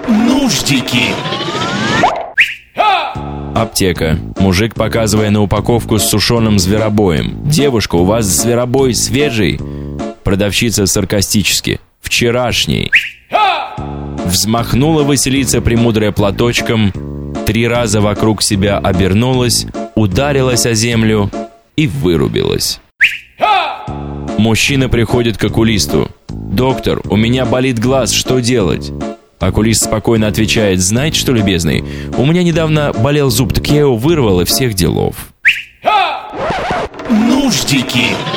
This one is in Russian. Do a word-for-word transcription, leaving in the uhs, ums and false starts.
Нуждики. Аптека. Мужик, показывая на упаковку с сушеным зверобоем. «Девушка, у вас зверобой свежий?» Продавщица саркастически: «Вчерашний». Взмахнула Василиса премудрая платочком, три раза вокруг себя обернулась, ударилась о землю и вырубилась. Мужчина приходит к окулисту: «Доктор, у меня болит глаз, что делать?» Окулист спокойно отвечает: «Знаете что, любезный, у меня недавно болел зуб, так я его вырвал и всех делов». Нуждики.